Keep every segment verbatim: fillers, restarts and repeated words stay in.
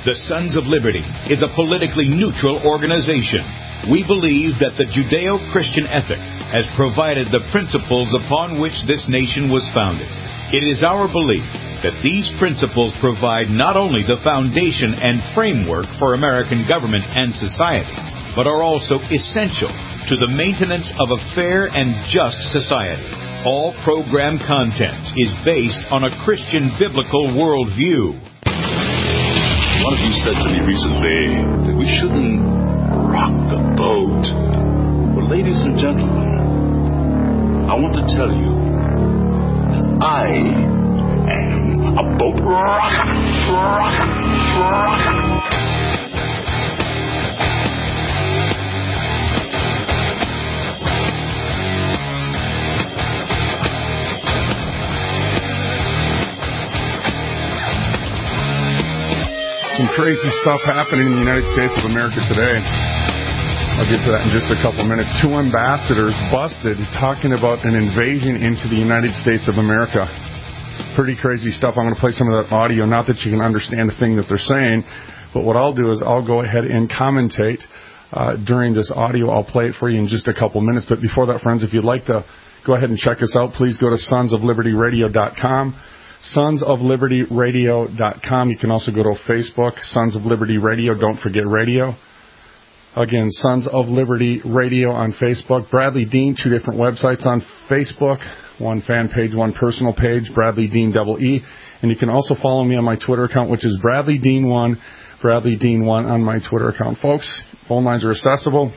The Sons of Liberty is a politically neutral organization. We believe that the Judeo-Christian ethic has provided the principles upon which this nation was founded. It is our belief that these principles provide not only the foundation and framework for American government and society, but are also essential to the maintenance of a fair and just society. All program content is based on a Christian biblical worldview. One of you said to me recently that we shouldn't rock the boat. Well, ladies and gentlemen, I want to tell you that I am a boat rocker, rocker, rocker. Some crazy stuff happening in the United States of America today. I'll get to that in just a couple minutes. Two ambassadors busted talking about an invasion into the United States of America. Pretty crazy stuff. I'm going to play some of that audio. Not that you can understand the thing that they're saying, but what I'll do is I'll go ahead and commentate uh, during this audio. I'll play it for you in just a couple minutes. But before that, friends, if you'd like to go ahead and check us out, please go to sons of liberty radio dot com. sons of liberty radio dot com. You can also go to Facebook, Sons of Liberty Radio. Don't forget radio. Again, Sons of Liberty Radio on Facebook. Bradley Dean, two different websites on Facebook. One fan page, one personal page, Bradley Dean double E. And you can also follow me on my Twitter account, which is Bradley Dean one, Bradley Dean one on my Twitter account. Folks, phone lines are accessible.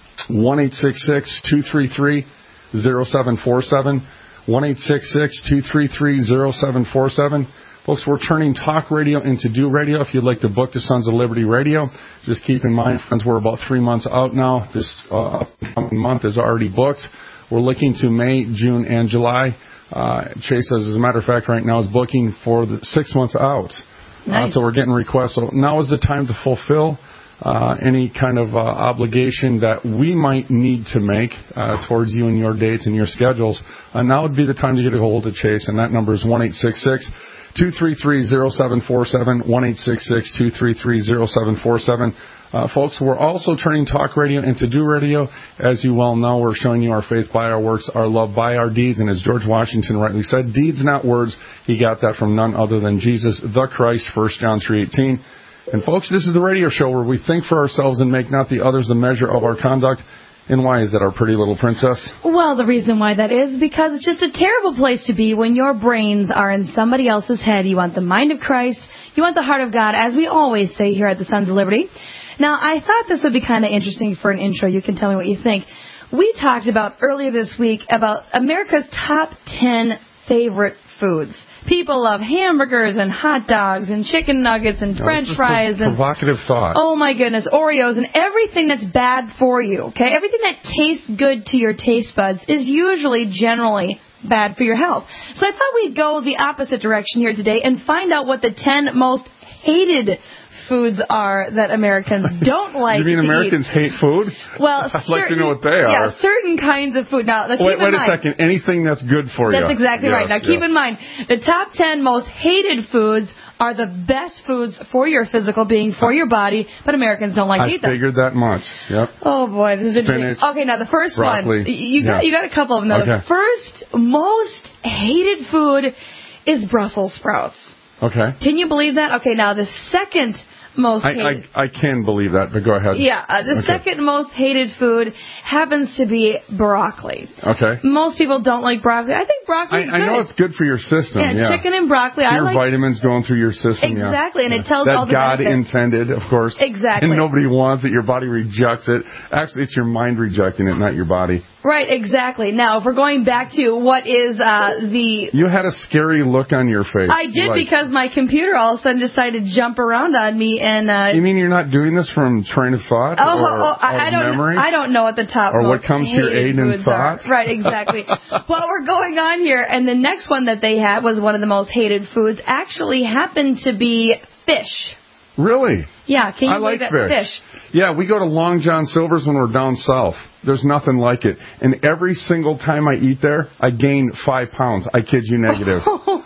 one eight six six, two three three, zero seven four seven. one eight six six, two three three, zero seven four seven. Folks, we're turning talk radio into do radio. If you'd like to book the Sons of Liberty Radio, just keep in mind, friends, we're about three months out now. This uh, month is already booked. We're looking to May, June, and July. Uh, Chase, as a matter of fact, right now is booking for the six months out. Nice. Uh, so we're getting requests. So now is the time to fulfill Uh, any kind of uh, obligation that we might need to make uh, towards you and your dates and your schedules. Uh, now would be the time to get a hold of Chase, and that number is one eight six six, two three three, zero seven four seven, one eight six six, two three three, zero seven four seven. Uh, folks, we're also turning talk radio into do radio. As you well know, we're showing you our faith by our works, our love by our deeds, and as George Washington rightly said, deeds, not words. He got that from none other than Jesus the Christ, First John three eighteen. And, folks, this is the radio show where we think for ourselves and make not the others the measure of our conduct. And why is that, our pretty little princess? Well, the reason why that is because it's just a terrible place to be when your brains are in somebody else's head. You want the mind of Christ. You want the heart of God, as we always say here at the Sons of Liberty. Now, I thought this would be kind of interesting for an intro. You can tell me what you think. We talked about earlier this week about America's top ten favorite foods. People love hamburgers and hot dogs and chicken nuggets and French no, fries a and provocative thought. Oh my goodness, Oreos and everything that's bad for you. Okay, everything that tastes good to your taste buds is usually generally bad for your health. So I thought we'd go the opposite direction here today and find out what the ten most hated foods are that Americans don't like. You mean to Americans eat. hate food? Well, I'd certain, like to know what they are. Yeah, certain kinds of food. Now, keep wait, in wait mind, a second. Anything that's good for that's you. That's exactly yes, right. Now, yes. keep in mind, the top ten most hated foods are the best foods for your physical being, for your body, but Americans don't like I to eat them. I figured that much. Yep. Oh boy, this is Spinach, interesting. Okay, now the first broccoli. one, you got yeah. you got a couple of them. Now, okay. The first most hated food is Brussels sprouts. Okay. Can you believe that? Okay, now the second most I, hated. I, I can believe that, but go ahead. Yeah, uh, the okay. second most hated food happens to be broccoli. Okay. Most people don't like broccoli. I think broccoli is I, good. I know it's good for your system. Yeah, yeah. chicken and broccoli. Your I like vitamins going through your system. Exactly, yeah. and it tells that all the God benefits. intended, of course. Exactly. And nobody wants it. Your body rejects it. Actually, it's your mind rejecting it, not your body. Right, exactly. Now, if we're going back to what is uh, the... You had a scary look on your face. I did like, because my computer all of a sudden decided to jump around on me and... Uh, you mean you're not doing this from train of thought oh, or oh, I, I don't memory? I don't know what the top or most what comes to your aid in thought? Are. Right, exactly. Well, we're going on here, and the next one that they had was one of the most hated foods. Actually, happened to be fish. Really? Yeah, can you I believe like that? fish. Fish. Yeah, we go to Long John Silver's when we're down south. There's nothing like it. And every single time I eat there, I gain five pounds. I kid you negative.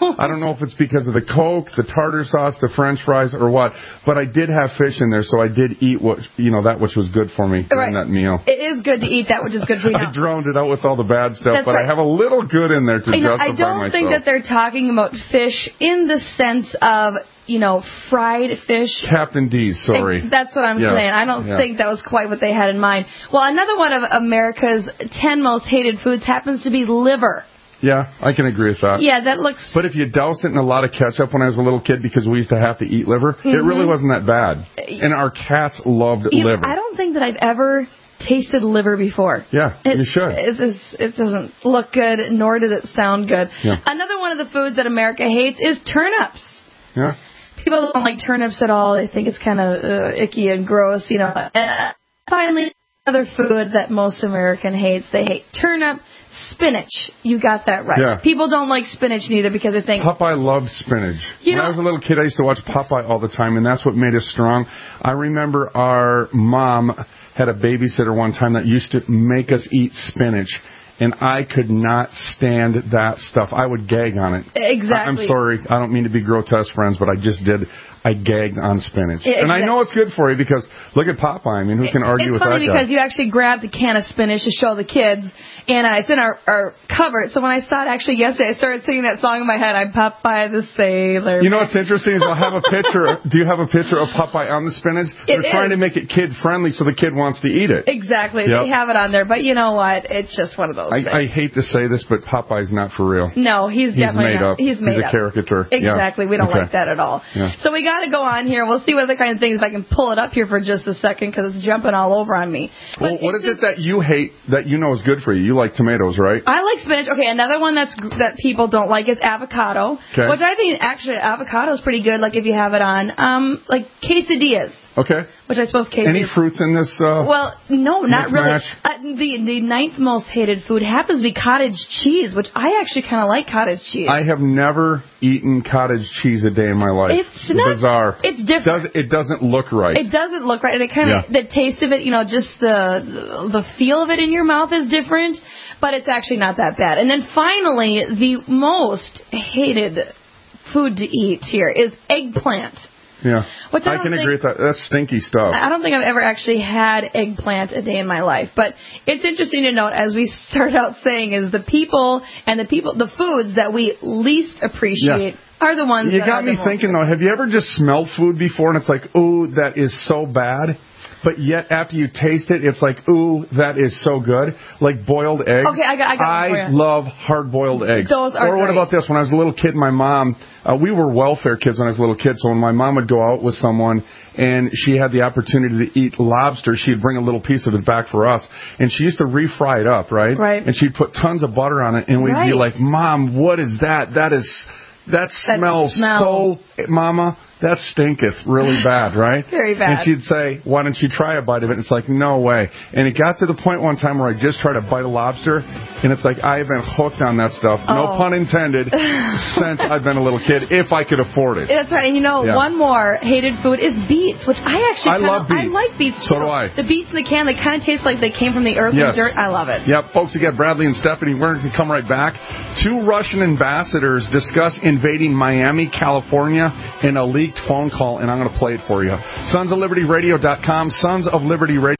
I don't know if it's because of the Coke, the tartar sauce, the French fries, or what, but I did have fish in there, so I did eat what you know that which was good for me during right. that meal. It is good to eat that which is good for you. I droned it out with all the bad stuff, That's but right. I have a little good in there to you know, justify I don't myself. think that they're talking about fish in the sense of, you know, fried fish. Captain D's, sorry. That's what I'm yes. saying. I don't yeah. think that was quite what they had in mind. Well, another one of America's ten most hated foods happens to be liver. Yeah, I can agree with that. Yeah, that looks... But if you douse it in a lot of ketchup when I was a little kid because we used to have to eat liver, mm-hmm. it really wasn't that bad. And our cats loved you liver. Know, I don't think that I've ever tasted liver before. Yeah, it's, you should. It's, it's, it doesn't look good, nor does it sound good. Yeah. Another one of the foods that America hates is turnips. Yeah. People don't like turnips at all. They think it's kind of uh, icky and gross, you know. Uh, finally, another food that most American hates, they hate turnip, spinach. You got that right. Yeah. People don't like spinach neither because they think... Popeye loved spinach. You when know, I was a little kid, I used to watch Popeye all the time, and that's what made us strong. I remember our mom had a babysitter one time that used to make us eat spinach. And I could not stand that stuff. I would gag on it. Exactly. I'm sorry. I don't mean to be grotesque, friends, but I just did. I gagged on spinach. Exactly. And I know it's good for you because look at Popeye. I mean, who can argue with that guy? It's funny because you actually grabbed a can of spinach to show the kids, and uh, it's in our, our cupboard. So when I saw it actually yesterday, I started singing that song in my head. I'm Popeye the Sailor. You know what's interesting is I'll have a picture. Do you have a picture of Popeye on the spinach? It They're is. trying to make it kid-friendly so the kid wants to eat it. Exactly. Yep. They have it on there. But you know what? It's just one of those I, things. I hate to say this, but Popeye's not for real. No, he's, he's definitely made not. up. He's made he's up. a caricature. Exactly. Yeah. We don't okay. like that at all. Yeah. So we got to go on here. We'll see what other kind of things, if I can pull it up here for just a second because it's jumping all over on me. Well, what is just, it that you hate that you know is good for you? You like tomatoes, right? I like spinach. Okay, another one that's that people don't like is avocado, okay. which I think actually avocado is pretty good. Like if you have it on, um, like quesadillas. Okay. Which I suppose quesadillas. Any fruits in this? Uh, well, no, not really. Match? Uh, the the ninth most hated food happens to be cottage cheese, which I actually kind of like cottage cheese. I have never eaten cottage cheese a day in my life. It's not bizarre. It's different. Does, it doesn't look right. It doesn't look right, and it kind of yeah. the taste of it, you know, just the the feel of it in your mouth is different, but it's actually not that bad. And then finally, the most hated food to eat here is eggplant. Yeah, Which I, I can think, agree with that. That's stinky stuff. I don't think I've ever actually had eggplant a day in my life. But it's interesting to note, as we start out saying, is the people and the people, the foods that we least appreciate yeah. are the ones you that got are me the thinking, most though, have you ever just smelled food before and it's like, ooh, that is so bad? But yet, after you taste it, it's like, ooh, that is so good. Like boiled eggs. Okay, I got, I got I one for you. love hard-boiled eggs. Those are Or what great. about this? When I was a little kid, my mom, uh, we were welfare kids when I was a little kid, so when my mom would go out with someone and she had the opportunity to eat lobster, she'd bring a little piece of it back for us. And she used to refry it up, right? Right. And she'd put tons of butter on it, and we'd right. be like, Mom, what is that? That is... That smells smell. so, Mama, that stinketh really bad, right? Very bad. And she'd say, why don't you try a bite of it? And it's like, no way. And it got to the point one time where I just tried to bite a lobster, and it's like, I have been hooked on that stuff, oh. no pun intended, since I've been a little kid, if I could afford it. That's right. And you know, yeah. one more hated food is beets, which I actually I kinda, love beets. I like beets, So too. do I. The beets in the can, they kind of taste like they came from the earth yes. and dirt. I love it. Yep, folks, again, Bradley and Stephanie, we're going to come right back. Two Russian ambassadors discuss invading Miami, California, in a leaked phone call, and I'm going to play it for you. sons of liberty radio dot com, Sons of Liberty Radio.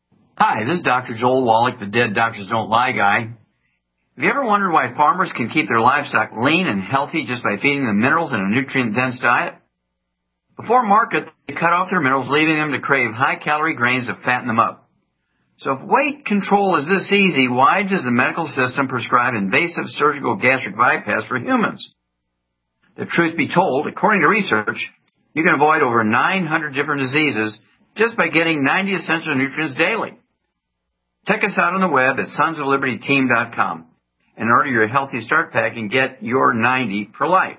Hi, this is Doctor Joel Wallach, the Dead Doctors Don't Lie guy. Have you ever wondered why farmers can keep their livestock lean and healthy just by feeding them minerals in a nutrient-dense diet? Before market, they cut off their minerals, leaving them to crave high-calorie grains to fatten them up. So if weight control is this easy, why does the medical system prescribe invasive surgical gastric bypass for humans? The truth be told, according to research, you can avoid over nine hundred different diseases just by getting ninety essential nutrients daily. Check us out on the web at sons of liberty team dot com and order your Healthy Start Pack and get your ninety for life.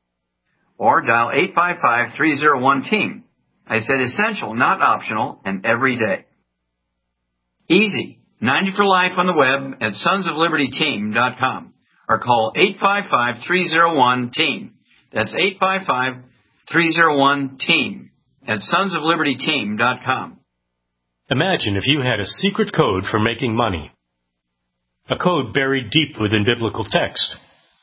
Or dial eight five five, three oh one, team. I said essential, not optional, and every day. Easy. ninety for life on the web at sons of liberty team dot com or call eight five five, three oh one, team. That's eight five five, three oh one, team at sons of liberty team dot com. Imagine if you had a secret code for making money. A code buried deep within biblical text.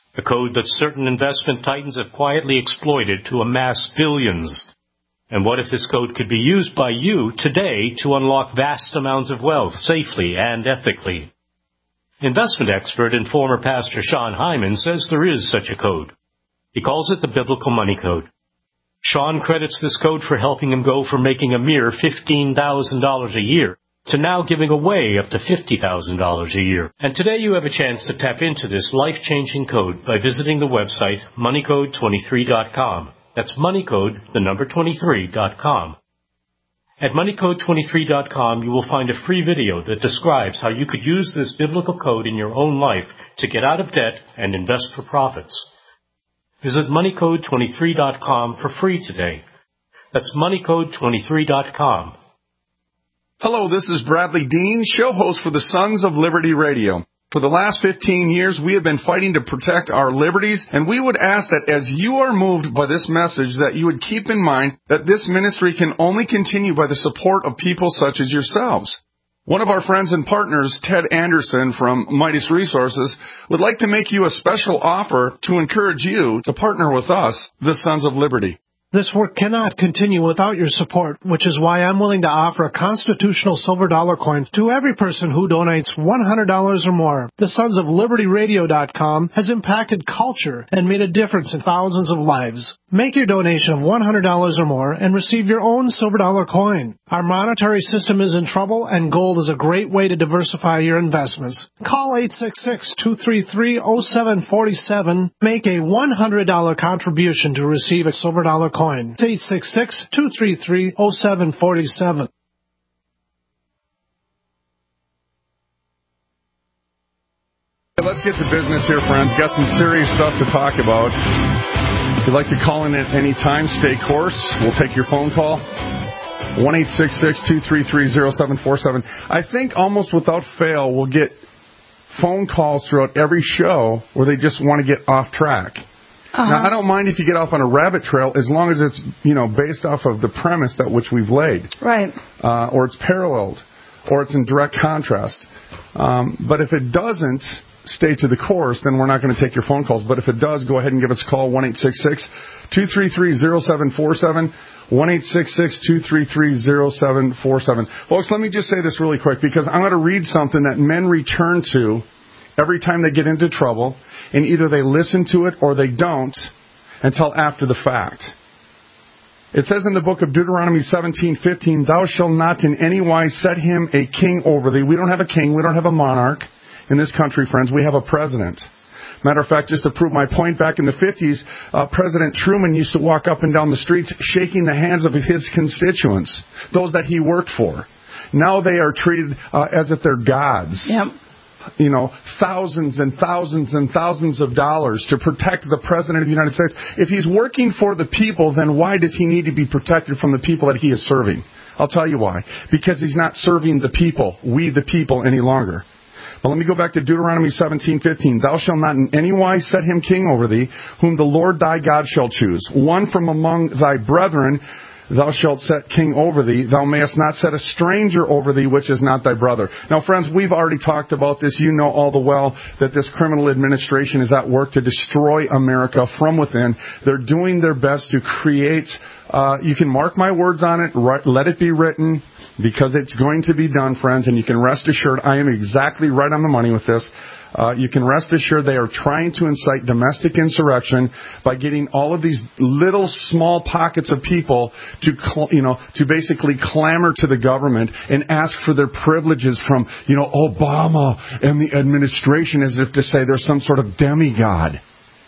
a code that certain investment titans have quietly exploited to amass billions. And what if this code could be used by you today to unlock vast amounts of wealth safely and ethically? Investment expert and former pastor Sean Hyman says there is such a code. He calls it the Biblical Money Code. Sean credits this code for helping him go from making a mere fifteen thousand dollars a year to now giving away up to fifty thousand dollars a year. And today you have a chance to tap into this life-changing code by visiting the website money code twenty-three dot com. That's moneycode, the number twenty-three dot com. At money code twenty-three dot com, you will find a free video that describes how you could use this biblical code in your own life to get out of debt and invest for profits. Visit money code twenty-three dot com for free today. That's money code twenty-three dot com. Hello, this is Bradley Dean, show host for the Sons of Liberty Radio. For the last fifteen years, we have been fighting to protect our liberties, and we would ask that as you are moved by this message, that you would keep in mind that this ministry can only continue by the support of people such as yourselves. One of our friends and partners, Ted Anderson from Midas Resources, would like to make you a special offer to encourage you to partner with us, the Sons of Liberty. This work cannot continue without your support, which is why I'm willing to offer a constitutional silver dollar coin to every person who donates one hundred dollars or more. The Sons of Liberty Radio dot com has impacted culture and made a difference in thousands of lives. Make your donation of one hundred dollars or more and receive your own silver dollar coin. Our monetary system is in trouble, and gold is a great way to diversify your investments. Call eight six six, two three three, zero seven four seven. Make a one hundred dollars contribution to receive a silver dollar coin. It's eight six six, two three three, zero seven four seven. Let's get to business here, friends. Got some serious stuff to talk about. If you'd like to call in at any time, stay course. We'll take your phone call. one eight six six, two three three, zero seven four seven. I think almost without fail, we'll get phone calls throughout every show where they just want to get off track. Uh-huh. Now, I don't mind if you get off on a rabbit trail as long as it's, you know, based off of the premise that which we've laid. Right. Uh, or it's paralleled, or it's in direct contrast. Um, but if it doesn't stay to the course, then we're not going to take your phone calls. But if it does, go ahead and give us a call, one eight six six, two three three, zero seven four seven, one eight six six, two three three, zero seven four seven. Folks, let me just say this really quick, because I'm going to read something that men return to every time they get into trouble, and either they listen to it or they don't until after the fact. It says in the book of Deuteronomy seventeen fifteen, "Thou shalt not in any wise set him a king over thee." We don't have a king. We don't have a monarch in this country, friends. We have a president. Matter of fact, just to prove my point, back in the fifties, uh, President Truman used to walk up and down the streets shaking the hands of his constituents, those that he worked for. Now they are treated uh, as if they're gods. Yep. You know, thousands and thousands and thousands of dollars to protect the President of the United States. If he's working for the people, then why does he need to be protected from the people that he is serving? I'll tell you why. Because he's not serving the people, we the people, any longer. But let me go back to Deuteronomy seventeen fifteen. "Thou shalt not in any wise set him king over thee, whom the Lord thy God shall choose. One from among thy brethren thou shalt set king over thee. Thou mayest not set a stranger over thee, which is not thy brother." Now, friends, we've already talked about this. You know all the well that this criminal administration is at work to destroy America from within. They're doing their best to create, uh, you can mark my words on it, right, let it be written, because it's going to be done, friends, and you can rest assured I am exactly right on the money with this. Uh, you can rest assured they are trying to incite domestic insurrection by getting all of these little small pockets of people to, cl- you know, to basically clamor to the government and ask for their privileges from, you know, Obama and the administration, as if to say they're some sort of demigod.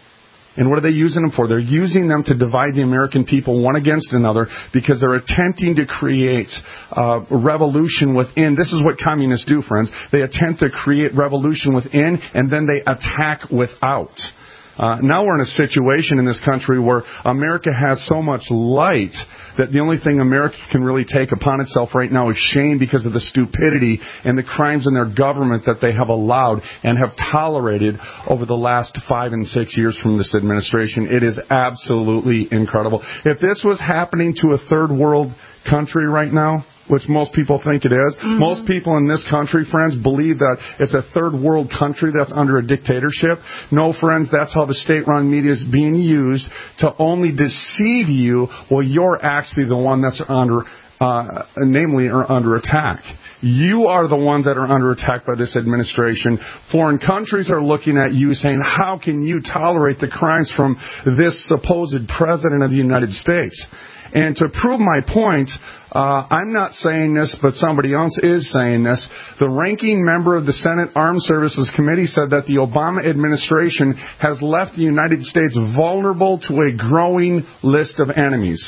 And what are they using them for? They're using them to divide the American people one against another because they're attempting to create uh, revolution within. This is what communists do, friends. They attempt to create revolution within, and then they attack without. Uh, now we're in a situation in this country where America has so much light that the only thing America can really take upon itself right now is shame because of the stupidity and the crimes in their government that they have allowed and have tolerated over the last five and six years from this administration. It is absolutely incredible. If this was happening to a third world country right now, which most people think it is. Mm-hmm. Most people in this country, friends, believe that it's a third world country that's under a dictatorship. No, friends, that's how the state-run media is being used to only deceive you while you're actually the one that's under, uh, namely, are under attack. You are the ones that are under attack by this administration. Foreign countries are looking at you saying, how can you tolerate the crimes from this supposed president of the United States? And to prove my point, uh, I'm not saying this, but somebody else is saying this. The ranking member of the Senate Armed Services Committee said that the Obama administration has left the United States vulnerable to a growing list of enemies.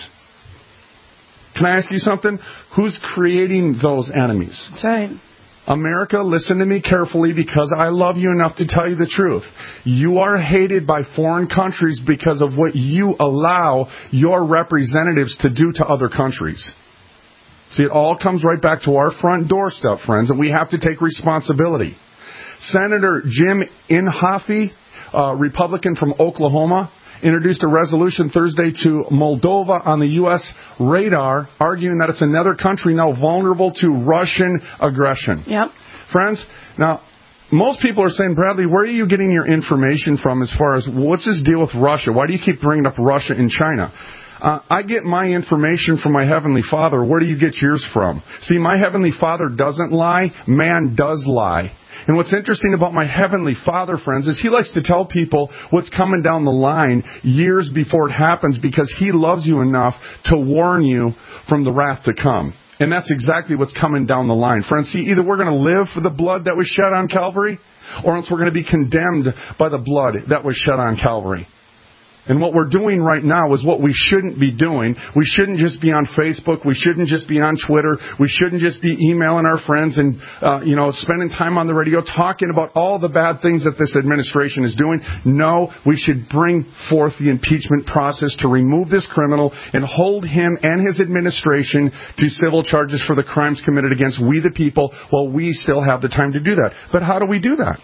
Can I ask you something? Who's creating those enemies? That's right. America, listen to me carefully because I love you enough to tell you the truth. You are hated by foreign countries because of what you allow your representatives to do to other countries. See, it all comes right back to our front doorstep, friends, and we have to take responsibility. Senator Jim Inhofe, uh, Republican from Oklahoma, introduced a resolution Thursday to Moldova on the U S radar, arguing that it's another country now vulnerable to Russian aggression. Yep. Friends, now, most people are saying, Bradley, where are you getting your information from as far as what's this deal with Russia? Why do you keep bringing up Russia and China? Uh, I get my information from my Heavenly Father. Where do you get yours from? See, my Heavenly Father doesn't lie. Man does lie. And what's interesting about my Heavenly Father, friends, is He likes to tell people what's coming down the line years before it happens because He loves you enough to warn you from the wrath to come. And that's exactly what's coming down the line. Friends, see, either we're going to live for the blood that was shed on Calvary, or else we're going to be condemned by the blood that was shed on Calvary. And what we're doing right now is what we shouldn't be doing. We shouldn't just be on Facebook. We shouldn't just be on Twitter. We shouldn't just be emailing our friends and, uh, you know, spending time on the radio talking about all the bad things that this administration is doing. No, we should bring forth the impeachment process to remove this criminal and hold him and his administration to civil charges for the crimes committed against we the people while we still have the time to do that. But how do we do that?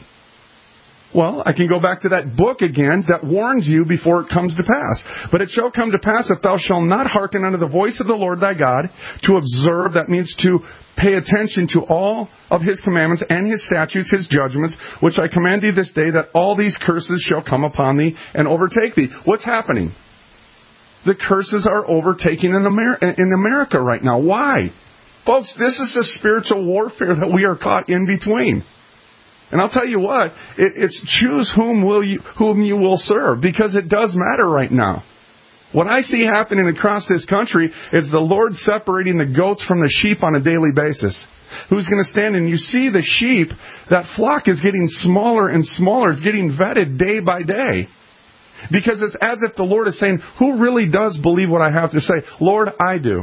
Well, I can go back to that book again that warns you before it comes to pass. But it shall come to pass if thou shalt not hearken unto the voice of the Lord thy God, to observe, that means to pay attention to all of His commandments and His statutes, His judgments, which I command thee this day, that all these curses shall come upon thee and overtake thee. What's happening? The curses are overtaking in America, in America right now. Why? Folks, this is a spiritual warfare that we are caught in between. And I'll tell you what, it, it's choose whom will you, whom you will serve, because it does matter right now. What I see happening across this country is the Lord separating the goats from the sheep on a daily basis. Who's going to stand? And you see the sheep, that flock is getting smaller and smaller. It's getting vetted day by day. Because it's as if the Lord is saying, who really does believe what I have to say? Lord, I do.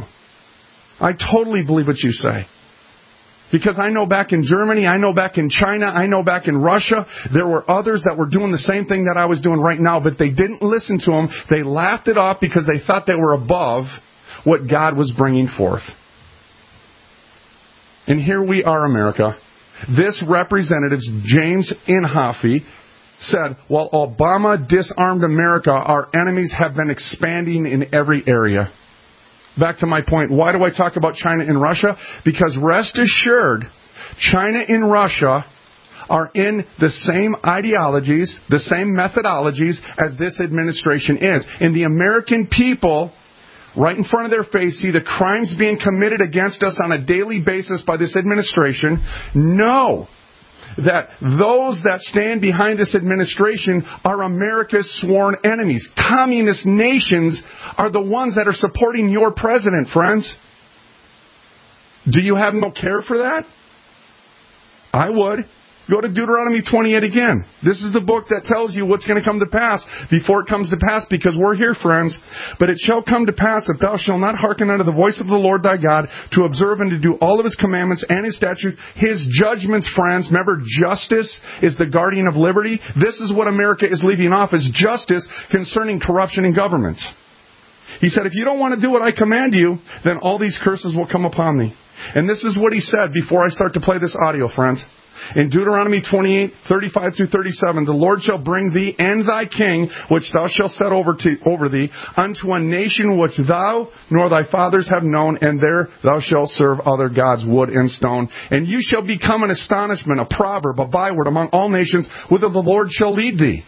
I totally believe what you say. Because I know back in Germany, I know back in China, I know back in Russia, there were others that were doing the same thing that I was doing right now, but they didn't listen to them. They laughed it off because they thought they were above what God was bringing forth. And here we are, America. This representative, James Inhofe, said, while Obama disarmed America, our enemies have been expanding in every area. Back to my point, why do I talk about China and Russia? Because rest assured, China and Russia are in the same ideologies, the same methodologies as this administration is. And the American people, right in front of their face, see the crimes being committed against us on a daily basis by this administration, know that those that stand behind this administration are America's sworn enemies. Communist nations are the ones that are supporting your president, friends. Do you have no care for that? I would. Go to Deuteronomy twenty-eight again. This is the book that tells you what's going to come to pass before it comes to pass, because we're here, friends. But it shall come to pass, if thou shalt not hearken unto the voice of the Lord thy God, to observe and to do all of His commandments and His statutes, His judgments, friends. Remember, justice is the guardian of liberty. This is what America is leaving off, is justice concerning corruption in governments. He said, if you don't want to do what I command you, then all these curses will come upon thee. And this is what He said before I start to play this audio, friends. In Deuteronomy twenty-eight, thirty-five through thirty-seven, the Lord shall bring thee and thy king, which thou shalt set over, to, over thee, unto a nation which thou nor thy fathers have known, and there thou shalt serve other gods, wood and stone. And you shall become an astonishment, a proverb, a byword among all nations, whither the Lord shall lead thee.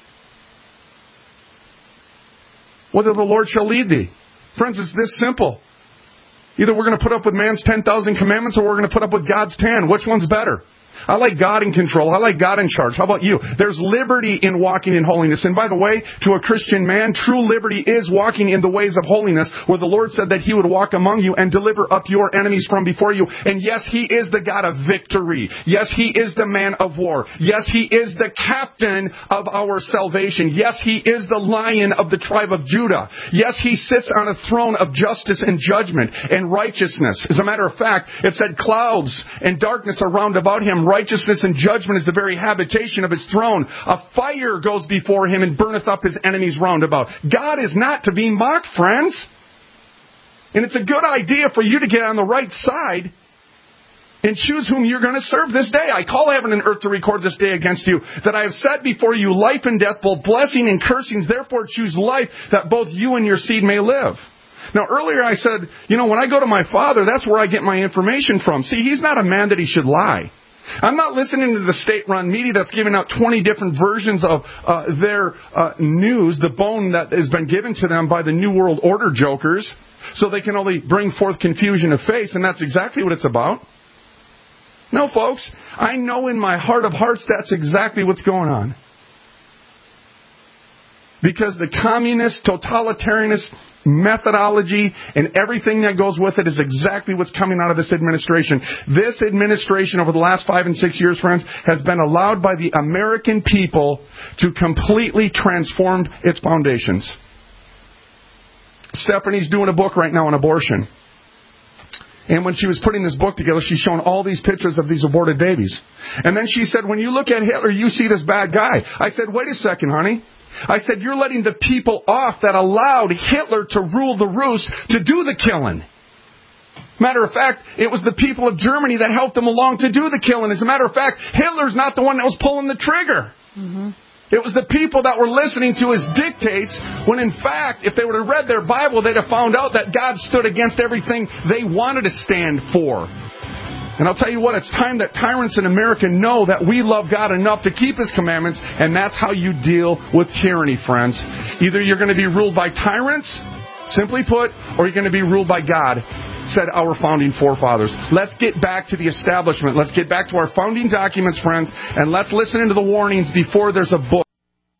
Whither the Lord shall lead thee. Friends, it's this simple. Either we're going to put up with man's ten thousand commandments or we're going to put up with God's ten. Which one's better? I like God in control. I like God in charge. How about you? There's liberty in walking in holiness. And by the way, to a Christian man, true liberty is walking in the ways of holiness, where the Lord said that He would walk among you and deliver up your enemies from before you. And yes, He is the God of victory. Yes, He is the man of war. Yes, He is the captain of our salvation. Yes, He is the Lion of the tribe of Judah. Yes, He sits on a throne of justice and judgment and righteousness. As a matter of fact, it said clouds and darkness are round about Him. Righteousness and judgment is the very habitation of His throne. A fire goes before Him and burneth up His enemies round about. God is not to be mocked, friends. And it's a good idea for you to get on the right side and choose whom you're going to serve this day. I call heaven and earth to record this day against you, that I have set before you life and death, both blessing and cursings. Therefore choose life, that both you and your seed may live. Now, earlier I said, you know, when I go to my Father, that's where I get my information from. See, He's not a man that He should lie. I'm not listening to the state-run media that's giving out twenty different versions of uh, their uh, news, the bone that has been given to them by the New World Order jokers, so they can only bring forth confusion of faith, and that's exactly what it's about. No, folks, I know in my heart of hearts that's exactly what's going on. Because the communist, totalitarianist methodology and everything that goes with it is exactly what's coming out of this administration. This administration over the last five and six years, friends, has been allowed by the American people to completely transform its foundations. Stephanie's doing a book right now on abortion. And when she was putting this book together, she's shown all these pictures of these aborted babies. And then she said, when you look at Hitler, you see this bad guy. I said, wait a second, honey. I said, you're letting the people off that allowed Hitler to rule the roost to do the killing. Matter of fact, it was the people of Germany that helped him along to do the killing. As a matter of fact, Hitler's not the one that was pulling the trigger. Mm-hmm. It was the people that were listening to his dictates when, in fact, if they would have read their Bible, they'd have found out that God stood against everything they wanted to stand for. And I'll tell you what, it's time that tyrants in America know that we love God enough to keep His commandments, and that's how you deal with tyranny, friends. Either you're going to be ruled by tyrants, simply put, or you're going to be ruled by God, said our founding forefathers. Let's get back to the establishment. Let's get back to our founding documents, friends, and let's listen into the warnings before there's a book.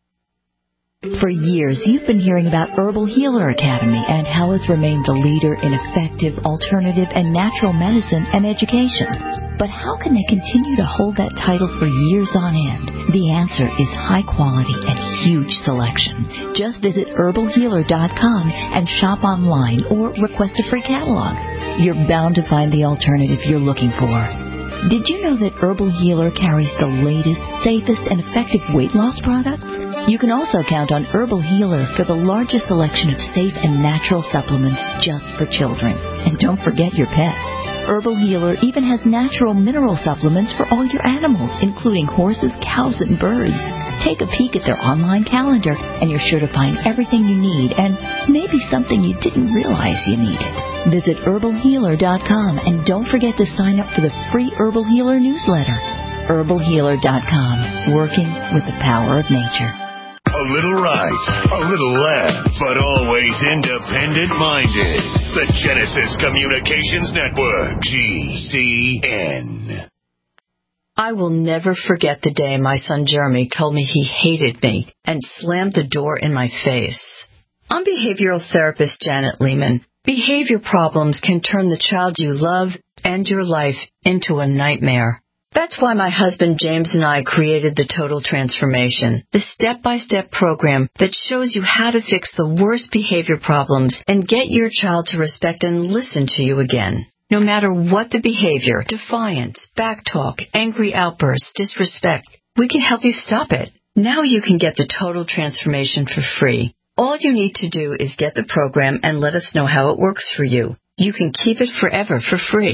For years, you've been hearing about Herbal Healer Academy and how it's remained the leader in effective, alternative, and natural medicine and education. But how can they continue to hold that title for years on end? The answer is high quality and huge selection. Just visit herbal healer dot com and shop online or request a free catalog. You're bound to find the alternative you're looking for. Did you know that Herbal Healer carries the latest, safest, and effective weight loss products? You can also count on Herbal Healer for the largest selection of safe and natural supplements just for children. And don't forget your pets. Herbal Healer even has natural mineral supplements for all your animals, including horses, cows, and birds. Take a peek at their online calendar, and you're sure to find everything you need, and maybe something you didn't realize you needed. Visit herbal healer dot com, and don't forget to sign up for the free Herbal Healer newsletter. herbal healer dot com, working with the power of nature. A little right, a little left, but always independent-minded. The Genesis Communications Network, G C N. I will never forget the day my son Jeremy told me he hated me and slammed the door in my face. I'm behavioral therapist Janet Lehman. Behavior problems can turn the child you love and your life into a nightmare. That's why my husband James and I created the Total Transformation, the step-by-step program that shows you how to fix the worst behavior problems and get your child to respect and listen to you again. No matter what the behavior, defiance, backtalk, angry outbursts, disrespect, we can help you stop it. Now you can get the Total Transformation for free. All you need to do is get the program and let us know how it works for you. You can keep it forever for free.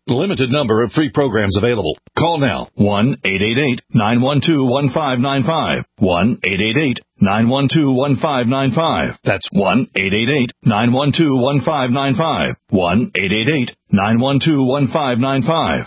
Limited number of free programs available. Call now. one eight eight eight, nine one two, one five nine five. one eight eight eight, nine one two, one five nine five. That's one eight eight eight, nine one two, one five nine five. one eight eight eight, nine one two, one five nine five.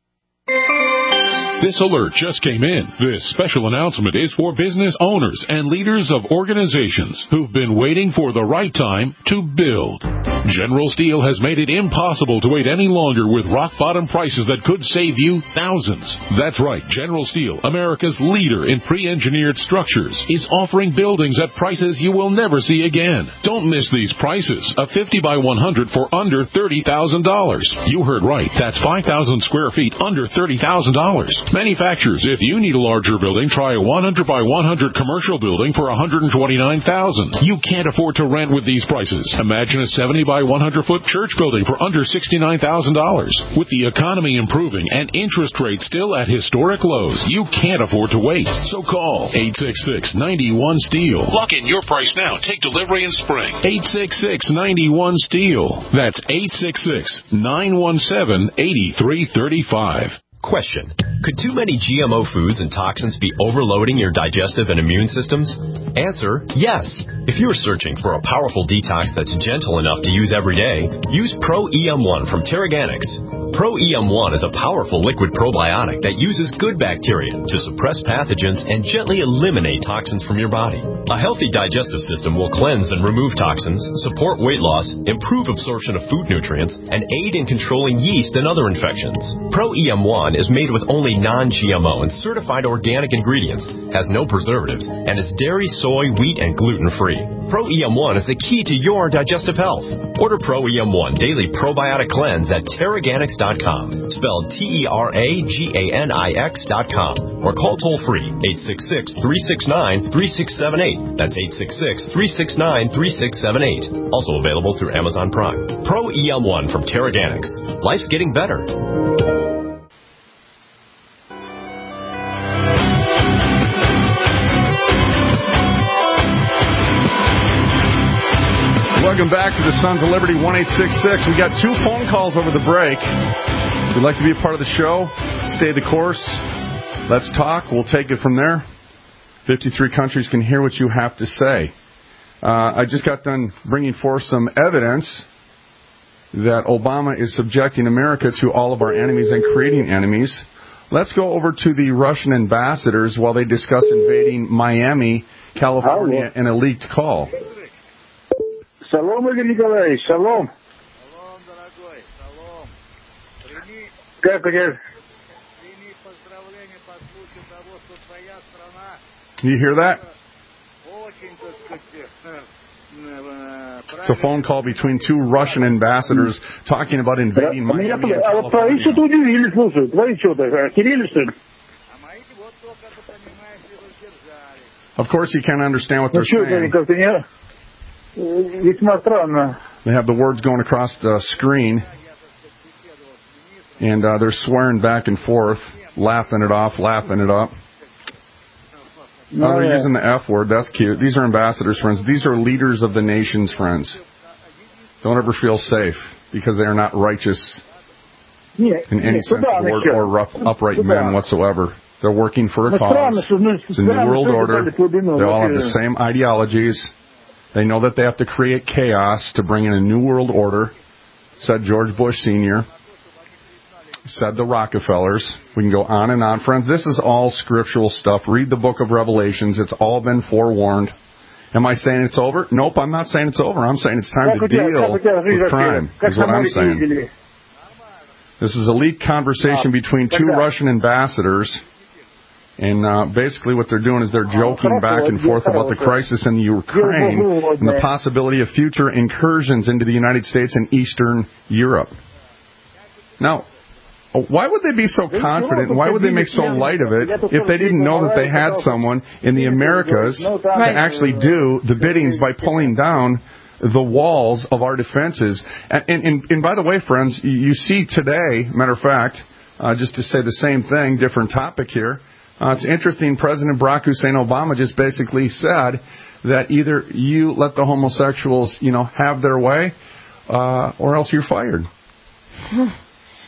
This alert just came in. This special announcement is for business owners and leaders of organizations who've been waiting for the right time to build. General Steel has made it impossible to wait any longer with rock-bottom prices that could save you thousands. That's right. General Steel, America's leader in pre-engineered structures, is offering buildings at prices you will never see again. Don't miss these prices. A fifty by one hundred for under thirty thousand dollars. You heard right. That's five thousand square feet under thirty thousand dollars. Manufacturers, if you need a larger building, try a one hundred by one hundred commercial building for one hundred twenty-nine thousand dollars. You can't afford to rent with these prices. Imagine a seventy by one hundred foot church building for under sixty-nine thousand dollars. With the economy improving and interest rates still at historic lows, you can't afford to wait. So call eight six six, nine one, STEEL. Lock in your price now. Take delivery in spring. eight six six, nine one, STEEL. That's eight six six, nine one seven, eight three three five. Question. Could too many G M O foods and toxins be overloading your digestive and immune systems? Answer, yes. If you're searching for a powerful detox that's gentle enough to use every day, use Pro E M one from Terraganics. Pro E M one is a powerful liquid probiotic that uses good bacteria to suppress pathogens and gently eliminate toxins from your body. A healthy digestive system will cleanse and remove toxins, support weight loss, improve absorption of food nutrients, and aid in controlling yeast and other infections. Pro E M one is made with only non-G M O and certified organic ingredients, has no preservatives, and is dairy, soy, wheat, and gluten-free. Pro E M one is the key to your digestive health. Order Pro E M one Daily Probiotic Cleanse at Terraganics dot com, spelled T E R A G A N I X dot com, or call toll-free eight six six, three six nine, three six seven eight. That's eight six six, three six nine, three six seven eight. Also available through Amazon Prime. Pro E M one from Terraganics. Life's getting better. Welcome back to the Sons of Liberty, one eight six six. We got two phone calls over the break. If you'd like to be a part of the show, stay the course. Let's talk. We'll take it from there. fifty-three countries can hear what you have to say. Uh, I just got done bringing forth some evidence that Obama is subjecting America to all of our enemies and creating enemies. Let's go over to the Russian ambassadors while they discuss invading Miami, California, in a leaked call. Шалом, Игорь Николаевич, шалом. Шалом, дорогой, шалом. Прими, как у тебя? Прими поздравления по случаю того, что твоя страна... You hear that? Очень, так сказать... It's a phone call between two Russian ambassadors talking about invading Miami and California. А вот твои что-то удивили, слушай, твои что-то, охерели, что ли? А мои вот только, ты понимаешь, воздержали. Of course you can't understand what they're saying. Как-то не... Весьма странно. They have the words going across the screen, and uh, they're swearing back and forth, laughing it off, laughing it up. No, oh, they're yeah. using the F word. That's cute. These are ambassadors, friends. These are leaders of the nations, friends. Don't ever feel safe because they are not righteous in any sense of the word or rough, upright men whatsoever. They're working for a cause. It's a new world order. They all have the same ideologies. They know that they have to create chaos to bring in a new world order, said George Bush Senior, said the Rockefellers. We can go on and on. Friends, this is all scriptural stuff. Read the book of Revelations. It's all been forewarned. Am I saying it's over? Nope, I'm not saying it's over. I'm saying it's time to deal with crime, is what I'm saying. This is a leaked conversation between two Russian ambassadors. And uh, basically what they're doing is they're joking back and forth about the crisis in the Ukraine and the possibility of future incursions into the United States and Eastern Europe. Now, why would they be so confident? Why would they make so light of it if they didn't know that they had someone in the Americas to actually do the biddings by pulling down the walls of our defenses? And, and, and by the way, friends, you see today, matter of fact, uh, just to say the same thing, different topic here, Uh, it's interesting, President Barack Hussein Obama just basically said that either you let the homosexuals, you know, have their way, uh, or else you're fired.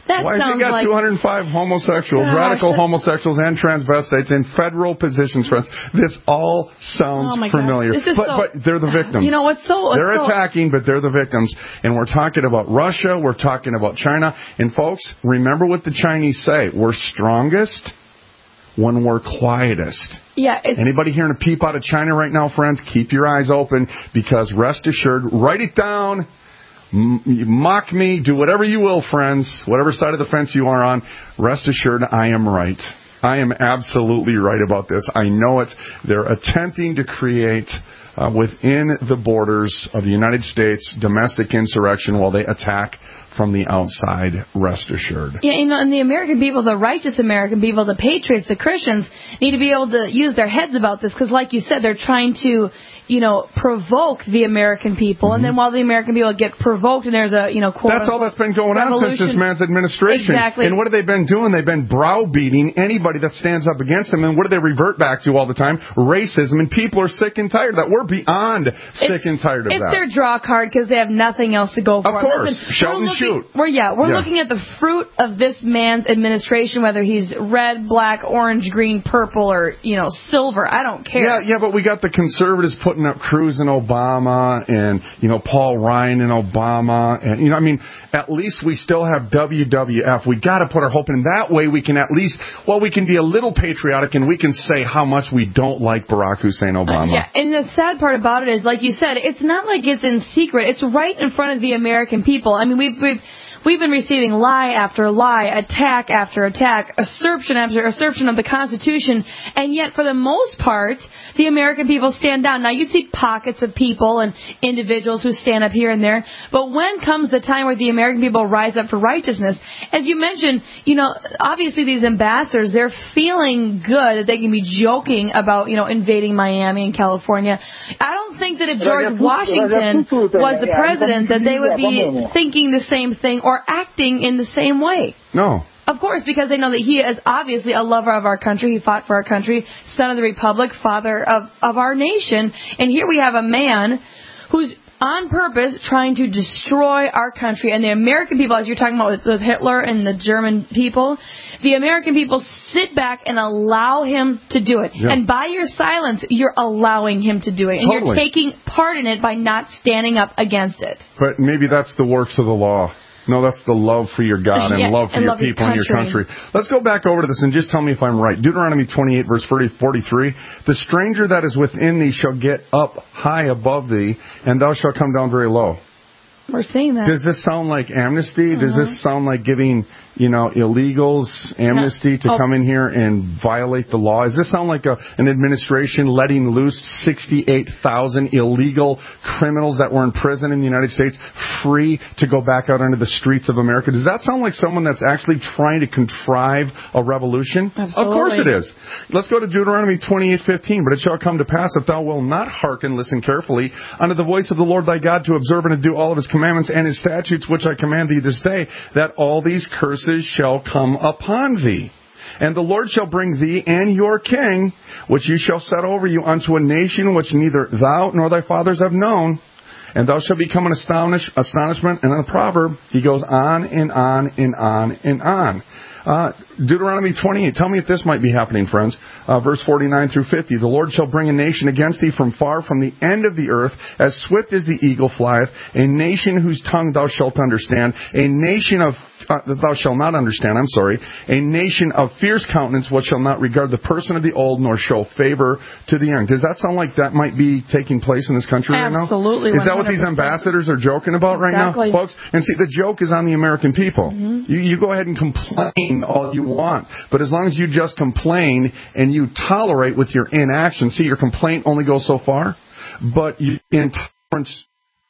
That Why have sounds you got like... two hundred five homosexuals, Gosh, radical that- homosexuals and transvestites in federal positions, friends? This all sounds Oh my familiar. gosh. This is but, so- but they're the victims. You know what's so... what's They're so- attacking, but they're the victims. And we're talking about Russia. We're talking about China. And, folks, remember what the Chinese say. We're strongest when we're quietest. Yeah, it's... Anybody hearing a peep out of China right now, friends? Keep your eyes open, because rest assured, write it down. M- mock me, do whatever you will, friends, whatever side of the fence you are on, rest assured I am right. I am absolutely right about this. I know it. They're attempting to create uh, within the borders of the United States domestic insurrection while they attack from the outside, rest assured. Yeah, you know, and the American people, the righteous American people, the patriots, the Christians, need to be able to use their heads about this, because like you said, they're trying to, you know, provoke the American people, mm-hmm. and then while the American people get provoked and there's a, you know, quote That's all that's been going on since this man's administration. Exactly. And what have they been doing? They've been browbeating anybody that stands up against them. And what do they revert back to all the time? Racism. And people are sick and tired of that. We're beyond sick it's, and tired of it's that. It's their draw card because they have nothing else to go for. Of course. Listen, Shout and looking, shoot. We're, yeah, we're yeah. looking at the fruit of this man's administration, whether he's red, black, orange, green, purple, or, you know, silver. I don't care. Yeah, yeah, but we got the conservatives putting up Cruz and Obama and, you know, Paul Ryan and Obama. And, you know, I mean, at least we still have W W F. We got to put our hope in. That way we can at least, well, we can be a little patriotic and we can say how much we don't like Barack Hussein Obama. Uh, yeah, and the sad part about it is, like you said, it's not like it's in secret. It's right in front of the American people. I mean, we've... we've We've been receiving lie after lie, attack after attack, assertion after assertion of the Constitution, and yet, for the most part, the American people stand down. Now, you see pockets of people and individuals who stand up here and there, but when comes the time where the American people rise up for righteousness? As you mentioned, you know, obviously these ambassadors, they're feeling good that they can be joking about, you know, invading Miami and California. I don't think that if George Washington was the president, that they would be thinking the same thing or acting in the same way. No. Of course, because they know that he is obviously a lover of our country. He fought for our country, son of the Republic, father of, of our nation. And here we have a man who's on purpose trying to destroy our country. And the American people, as you're talking about with, with Hitler and the German people, the American people sit back and allow him to do it. Yeah. And by your silence, you're allowing him to do it. And totally. You're taking part in it by not standing up against it. But maybe that's the works of the law. No, that's the love for your God and yeah, love for and your love people your and your country. Let's go back over to this and just tell me if I'm right. Deuteronomy twenty-eight, verse forty-three. The stranger that is within thee shall get up high above thee, and thou shalt come down very low. We're seeing that. Does this sound like amnesty? Mm-hmm. Does this sound like giving, you know, illegals amnesty to oh. come in here and violate the law? Does this sound like a, an administration letting loose sixty-eight thousand illegal criminals that were in prison in the United States free to go back out into the streets of America? Does that sound like someone that's actually trying to contrive a revolution? Absolutely. Of course it is. Let's go to Deuteronomy twenty-eight fifteen. But it shall come to pass, if thou wilt not hearken, listen carefully, unto the voice of the Lord thy God, to observe and to do all of his commandments and his statutes which I command thee this day, that all these curses shall come upon thee. And the Lord shall bring thee and your king, which you shall set over you, unto a nation which neither thou nor thy fathers have known. And thou shalt become an astonish, astonishment and a proverb. He goes on and on and on and on. Uh, Deuteronomy twenty-eight. Tell me if this might be happening, friends. Uh, verse forty-nine through fifty. The Lord shall bring a nation against thee from far from the end of the earth, as swift as the eagle flieth, a nation whose tongue thou shalt understand, a nation of uh, that thou shalt not understand, I'm sorry, a nation of fierce countenance, which shall not regard the person of the old, nor show favor to the young. Does that sound like that might be taking place in this country right now? Absolutely. Is that what these ambassadors are joking about right exactly. now, folks? And see, the joke is on the American people. Mm-hmm. You, you go ahead and complain all you want, but as long as you just complain and you tolerate with your inaction, see, your complaint only goes so far, but you, intolerance,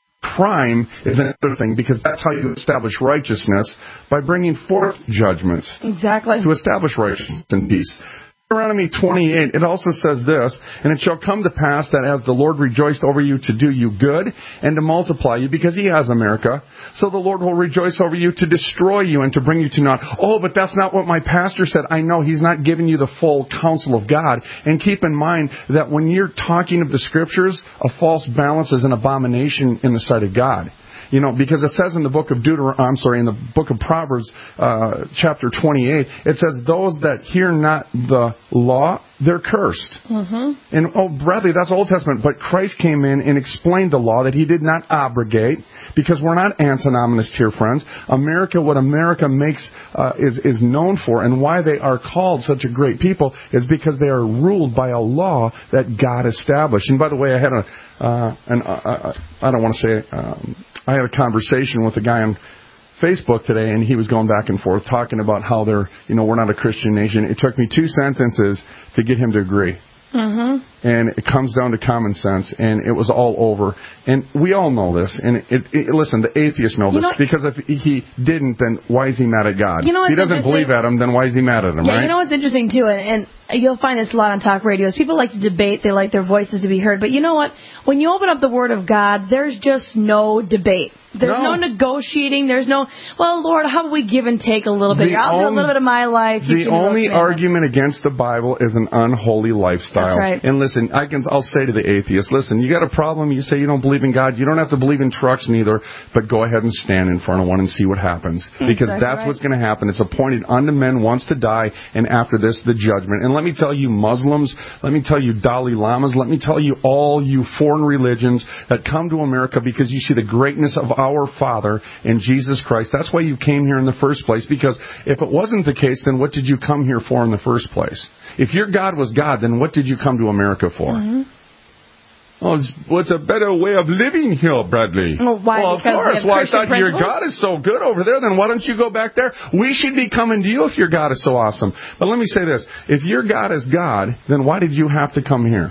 crime is another thing, because that's how you establish righteousness, by bringing forth judgments. Exactly. To establish righteousness and peace. Deuteronomy twenty-eight, it also says this, and it shall come to pass that as the Lord rejoiced over you to do you good and to multiply you, because he has America, so the Lord will rejoice over you to destroy you and to bring you to naught. Oh, but that's not what my pastor said. I know he's not giving you the full counsel of God. And keep in mind that when you're talking of the Scriptures, a false balance is an abomination in the sight of God. You know, because it says in the book of Deuteronomy, I'm sorry, in the book of Proverbs, uh, chapter twenty-eight, it says, those that hear not the law, they're cursed. Mm-hmm. And, oh, Bradley, that's Old Testament. But Christ came in and explained the law that he did not abrogate, because we're not antinomianists here, friends. America, what America makes, uh, is, is known for, and why they are called such a great people, is because they are ruled by a law that God established. And by the way, I had a, uh, an, uh, I don't want to say, um, I had a conversation with a guy on Facebook today, and he was going back and forth talking about how they're, you know, we're not a Christian nation. It took me two sentences to get him to agree. Mm-hmm. And it comes down to common sense, and it was all over. And we all know this. And it, it, listen, the atheists know you this, know, because if he didn't, then why is he mad at God? You know if he doesn't believe at him, then why is he mad at him, yeah, right? You know what's interesting, too, and, and you'll find this a lot on talk radios. People like to debate. They like their voices to be heard. But you know what? When you open up the Word of God, there's just no debate. There's no, no negotiating. There's no, well, Lord, how about we give and take a little bit? The I'll only, do a little bit of my life. You the can only argument against the Bible is an unholy lifestyle. That's right. And listen, I can, I'll say to the atheist, listen, you got a problem, you say you don't believe in God, you don't have to believe in trucks neither, but go ahead and stand in front of one and see what happens. Because That's that's right. what's going to happen. It's appointed unto men once to die, and after this, the judgment. And let me tell you, Muslims, let me tell you, Dalai Lamas, let me tell you, all you foreign religions that come to America because you see the greatness of our Father in Jesus Christ. That's why you came here in the first place, because if it wasn't the case, then what did you come here for in the first place? If your God was God, then what did you come to America for? Mm-hmm. Oh, it's, what's a better way of living here, Bradley? Well, why? Well, of because course. we have Well, I Christian thought your principles? God is so good over there, then why don't you go back there? We should be coming to you if your God is so awesome. But let me say this. If your God is God, then why did you have to come here?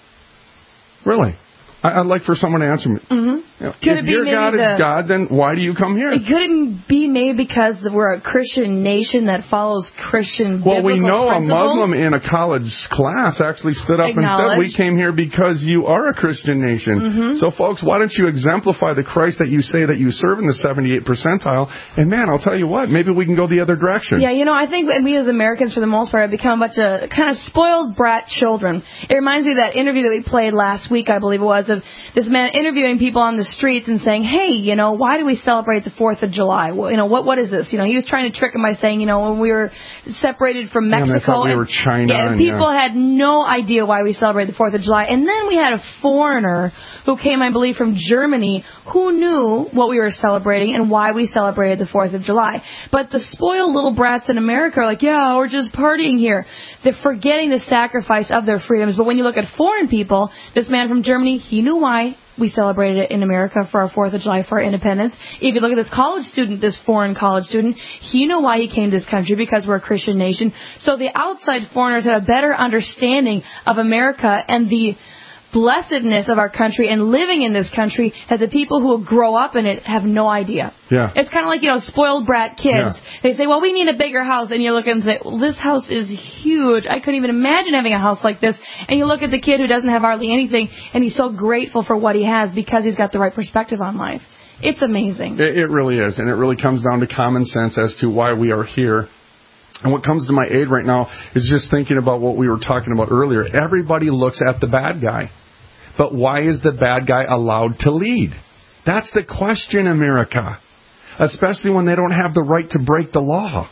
Really? I'd like for someone to answer me. Mm-hmm. You know, Could if it be your maybe God the, is God, then why do you come here? It couldn't be maybe because we're a Christian nation that follows Christian Well, we biblical know principles? a Muslim in a college class actually stood up and said, we came here because you are a Christian nation. Mm-hmm. So, folks, why don't you exemplify the Christ that you say that you serve in the seventy-eight percentile? And, man, I'll tell you what, maybe we can go the other direction. Yeah, you know, I think we as Americans, for the most part, have become a bunch of kind of spoiled brat children. It reminds me of that interview that we played last week, I believe it was, of this man interviewing people on the streets and saying, hey, you know, why do we celebrate the fourth of July? Well, you know, what what is this? You know, he was trying to trick him by saying, you know, when we were separated from Mexico. Yeah, and I thought we and, were China. Yeah, and people yeah. had no idea why we celebrate the fourth of July. And then we had a foreigner who came, I believe, from Germany who knew what we were celebrating and why we celebrated the fourth of July. But the spoiled little brats in America are like, yeah, we're just partying here. They're forgetting the sacrifice of their freedoms. But when you look at foreign people, this man from Germany, he knew why we celebrated it in America for our fourth of July, for our independence. If you look at this college student, this foreign college student, he knew why he came to this country, because we're a Christian nation. So the outside foreigners have a better understanding of America and the blessedness of our country and living in this country, that the people who grow up in it have no idea. Yeah. It's kind of like, you know, spoiled brat kids. Yeah. They say, well, we need a bigger house. And you look and say, well, this house is huge. I couldn't even imagine having a house like this. And you look at the kid who doesn't have hardly anything, and he's so grateful for what he has because he's got the right perspective on life. It's amazing. It, it really is. And it really comes down to common sense as to why we are here. And what comes to my aid right now is just thinking about what we were talking about earlier. Everybody looks at the bad guy. But why is the bad guy allowed to lead? That's the question, America. Especially when they don't have the right to break the law.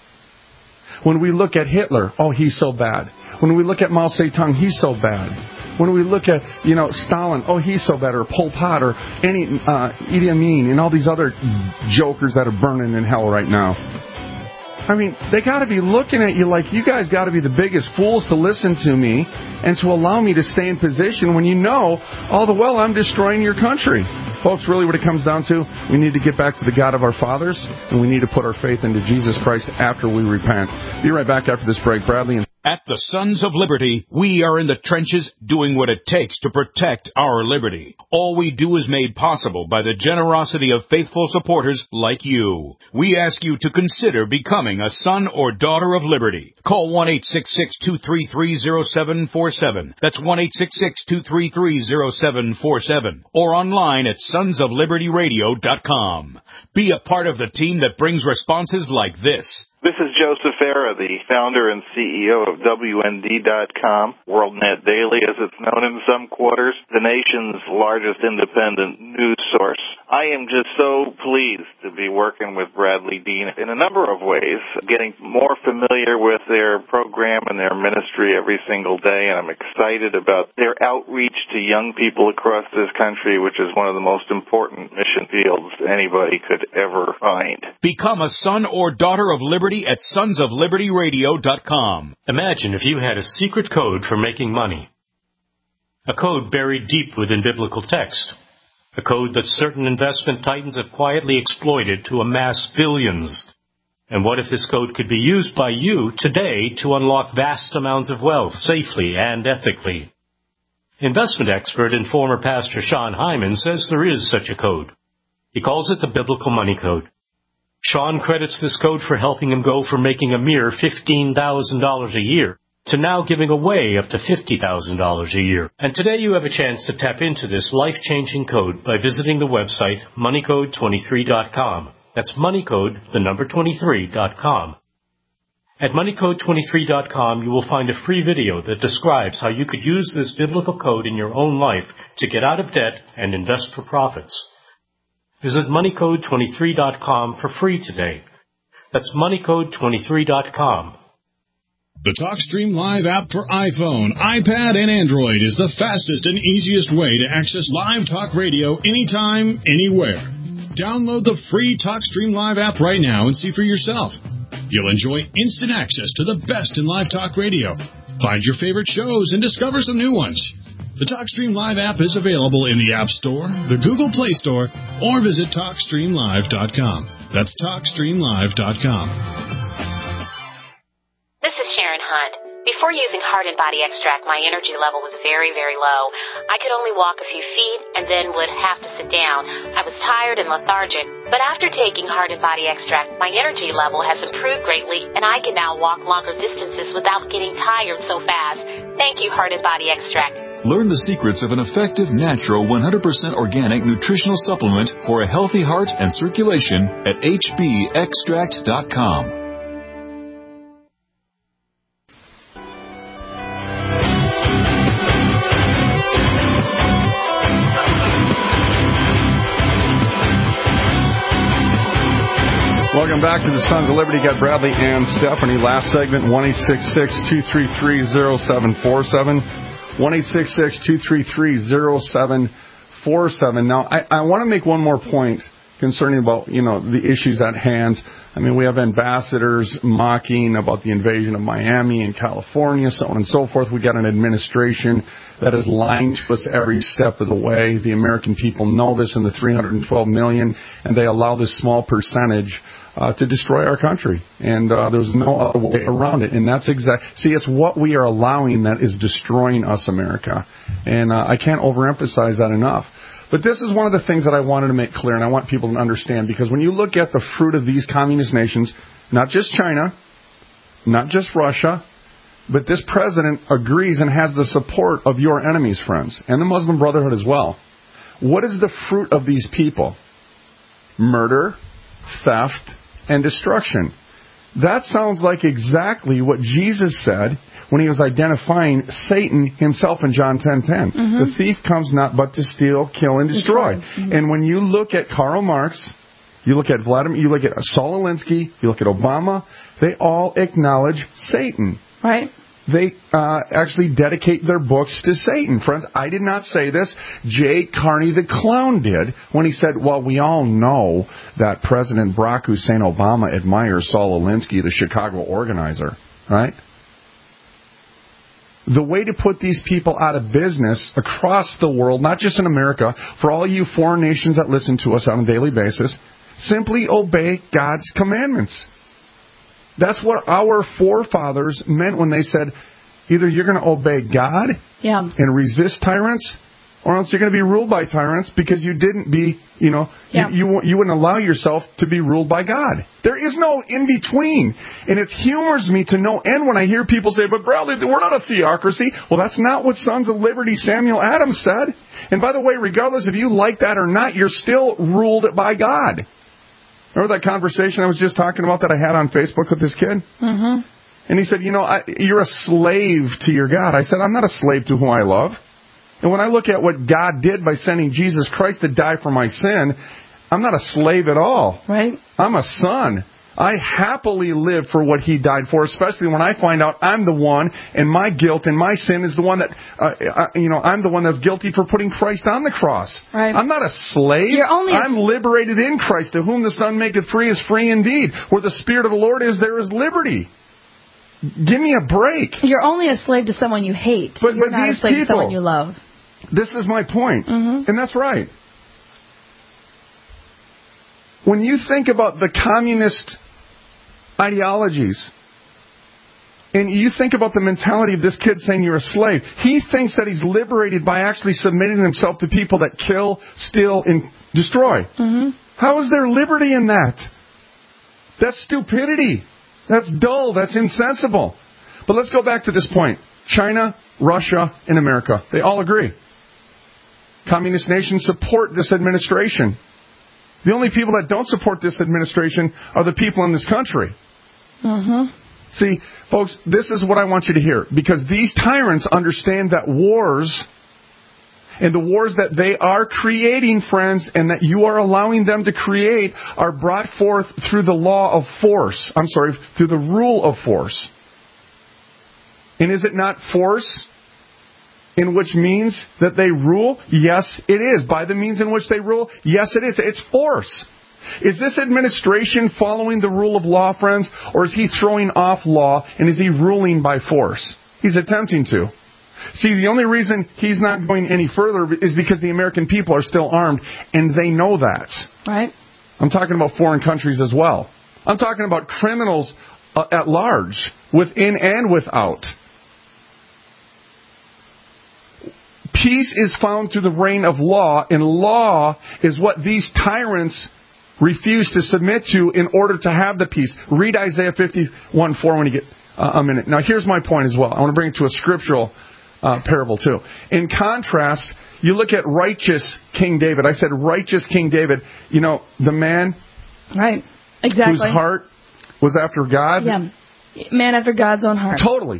When we look at Hitler, oh, he's so bad. When we look at Mao Zedong, he's so bad. When we look at, you know, Stalin, oh, he's so bad. Or Pol Pot, or any uh, Idi Amin, and all these other jokers that are burning in hell right now. I mean, they got to be looking at you like, you guys got to be the biggest fools to listen to me and to allow me to stay in position when you know all the while I'm destroying your country. Folks, really what it comes down to, we need to get back to the God of our fathers, and we need to put our faith into Jesus Christ after we repent. Be right back after this break. Bradley and At the Sons of Liberty, we are in the trenches doing what it takes to protect our liberty. All we do is made possible by the generosity of faithful supporters like you. We ask you to consider becoming a son or daughter of liberty. Call one eight six six, two three three, zero seven four seven. That's one eight six six, two three three, zero seven four seven. Or online at sons of liberty radio dot com. Be a part of the team that brings responses like this. This is Joseph Farah, the founder and C E O of W N D dot com, WorldNet Daily, as it's known in some quarters, the nation's largest independent news resource. I am just so pleased to be working with Bradley Dean in a number of ways, getting more familiar with their program and their ministry every single day, and I'm excited about their outreach to young people across this country, which is one of the most important mission fields anybody could ever find. Become a son or daughter of liberty at sons of liberty radio dot com. Imagine if you had a secret code for making money. A code buried deep within biblical text. A code that certain investment titans have quietly exploited to amass billions. And what if this code could be used by you today to unlock vast amounts of wealth safely and ethically? Investment expert and former pastor Sean Hyman says there is such a code. He calls it the Biblical Money Code. Sean credits this code for helping him go from making a mere fifteen thousand dollars a year to now giving away up to fifty thousand dollars a year. And today you have a chance to tap into this life-changing code by visiting the website money code twenty-three dot com. That's moneycode, the number twenty-three dot com. At money code twenty-three dot com, you will find a free video that describes how you could use this biblical code in your own life to get out of debt and invest for profits. Visit money code twenty-three dot com for free today. That's money code twenty-three dot com. The TalkStream Live app for iPhone, iPad, and Android is the fastest and easiest way to access live talk radio anytime, anywhere. Download the free TalkStream Live app right now and see for yourself. You'll enjoy instant access to the best in live talk radio. Find your favorite shows and discover some new ones. The TalkStream Live app is available in the App Store, the Google Play Store, or visit talk stream live dot com. That's talk stream live dot com. Before using Heart and Body Extract, my energy level was very, very low. I could only walk a few feet and then would have to sit down. I was tired and lethargic. But after taking Heart and Body Extract, my energy level has improved greatly, and I can now walk longer distances without getting tired so fast. Thank you, Heart and Body Extract. Learn the secrets of an effective, natural, one hundred percent organic nutritional supplement for a healthy heart and circulation at h b extract dot com. Welcome back to the Sons of Liberty. Got Bradley and Stephanie. Last segment, one eight six six, two three three, zero seven four seven. one eight six six, two three three, zero seven four seven. Now, I, I want to make one more point concerning about, you know, the issues at hand. I mean, we have ambassadors mocking about the invasion of Miami and California, so on and so forth. We got an administration that is lying to us every step of the way. The American people know this in the three hundred twelve million, and they allow this small percentage Uh, to destroy our country, and uh, there's no other way around it. And that's exact. See, it's what we are allowing that is destroying us, America, and uh, I can't overemphasize that enough. But this is one of the things that I wanted to make clear, and I want people to understand, because when you look at the fruit of these communist nations, not just China, not just Russia, but this president agrees and has the support of your enemies, friends, and the Muslim Brotherhood as well. What is the fruit of these people? Murder, theft, and destruction. That sounds like exactly what Jesus said when he was identifying Satan himself in John ten ten. Mm-hmm. The thief comes not but to steal, kill, and destroy. Mm-hmm. And when you look at Karl Marx, you look at Vladimir, you look at Saul Alinsky, you look at Obama, they all acknowledge Satan. Right. They uh, actually dedicate their books to Satan. Friends, I did not say this. Jay Carney the clown did when he said, well, we all know that President Barack Hussein Obama admires Saul Alinsky, the Chicago organizer, right? The way to put these people out of business across the world, not just in America, for all you foreign nations that listen to us on a daily basis, simply obey God's commandments. That's what our forefathers meant when they said, either you're going to obey God yeah. and resist tyrants, or else you're going to be ruled by tyrants because you didn't be, you know, yeah. you, you you wouldn't allow yourself to be ruled by God. There is no in-between. And it humors me to no end when I hear people say, but Bradley, we're not a theocracy. Well, that's not what Sons of Liberty Samuel Adams said. And by the way, regardless if you like that or not, you're still ruled by God. Remember that conversation I was just talking about that I had on Facebook with this kid? Mm-hmm. And he said, you know, I, you're a slave to your God. I said, I'm not a slave to whom I love. And when I look at what God did by sending Jesus Christ to die for my sin, I'm not a slave at all. Right. I'm a son. I happily live for what He died for, especially when I find out I'm the one, and my guilt and my sin is the one that, uh, I, you know, I'm the one that's guilty for putting Christ on the cross. Right. I'm not a slave. You're only a... I'm liberated in Christ. To whom the Son maketh free is free indeed. Where the Spirit of the Lord is, there is liberty. Give me a break. You're only a slave to someone you hate. But, You're but not these a slave people, to someone you love. This is my point. Mm-hmm. And that's right. When you think about the communist ideologies, and you think about the mentality of this kid saying you're a slave, he thinks that he's liberated by actually submitting himself to people that kill, steal, and destroy. Mm-hmm. How is there liberty in that? That's stupidity. That's dull. That's insensible. But let's go back to this point. China, Russia, and America. They all agree. Communist nations support this administration. The only people that don't support this administration are the people in this country. Mm-hmm. See, folks, this is what I want you to hear. Because these tyrants understand that wars, and the wars that they are creating, friends, and that you are allowing them to create, are brought forth through the law of force. I'm sorry, through the rule of force. And is it not force in which means that they rule? Yes, it is. By the means in which they rule? Yes, it is. It's force. Is this administration following the rule of law, friends? Or is he throwing off law and is he ruling by force? He's attempting to. See, the only reason he's not going any further is because the American people are still armed, and they know that. Right. I'm talking about foreign countries as well. I'm talking about criminals uh, at large, within and without. Peace is found through the reign of law, and law is what these tyrants refuse to submit to in order to have the peace. Read Isaiah fifty-one four when you get uh, a minute. Now, here's my point as well. I want to bring it to a scriptural uh, parable, too. In contrast, you look at righteous King David. I said righteous King David. You know, the man right, exactly. whose heart was after God. Yeah, man after God's own heart. Totally.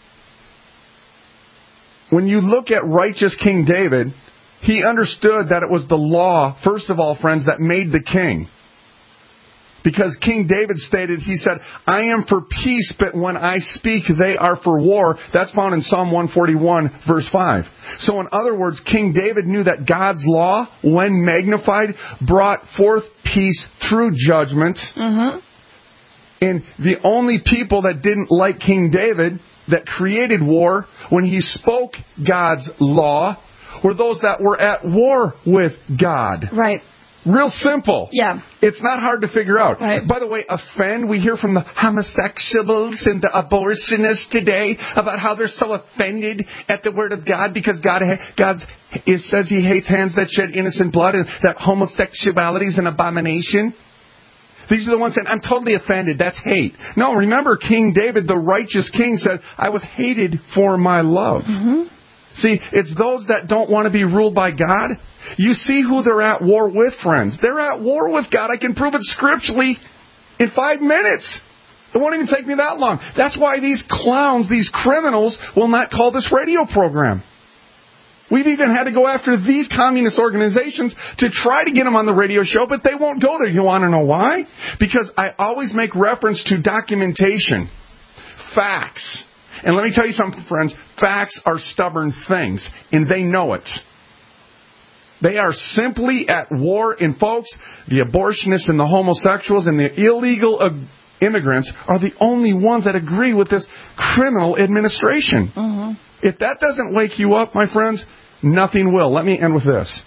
When you look at righteous King David, he understood that it was the law, first of all, friends, that made the king. Because King David stated, he said, I am for peace, but when I speak, they are for war. That's found in Psalm one forty-one, verse five. So in other words, King David knew that God's law, when magnified, brought forth peace through judgment. Mm-hmm. And the only people that didn't like King David, that created war, when he spoke God's law, were those that were at war with God. Right. Real simple. Yeah. It's not hard to figure out. Right. By the way, offend, we hear from the homosexuals and the abortionists today about how they're so offended at the word of God because God God it says he hates hands that shed innocent blood and that homosexuality is an abomination. These are the ones saying, I'm totally offended. That's hate. No, remember King David, the righteous king, said, I was hated for my love. Mm-hmm. See, it's those that don't want to be ruled by God. You see who they're at war with, friends. They're at war with God. I can prove it scripturally in five minutes. It won't even take me that long. That's why these clowns, these criminals, will not call this radio program. We've even had to go after these communist organizations to try to get them on the radio show, but they won't go there. You want to know why? Because I always make reference to documentation, facts. And let me tell you something, friends. Facts are stubborn things, and they know it. They are simply at war. And folks, the abortionists and the homosexuals and the illegal immigrants are the only ones that agree with this criminal administration. Mm-hmm. If that doesn't wake you up, my friends, nothing will. Let me end with this.